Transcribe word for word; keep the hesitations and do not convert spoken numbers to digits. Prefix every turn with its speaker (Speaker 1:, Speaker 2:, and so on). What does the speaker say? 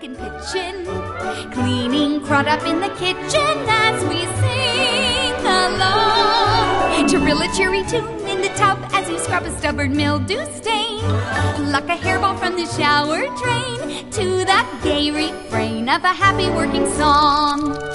Speaker 1: and pitching, cleaning crud up in the kitchen as we sing along. Trill a cheery tune in the tub as you scrub a stubborn mildew stain. Pluck a hairball from the shower drain to the gay refrain of a happy working song.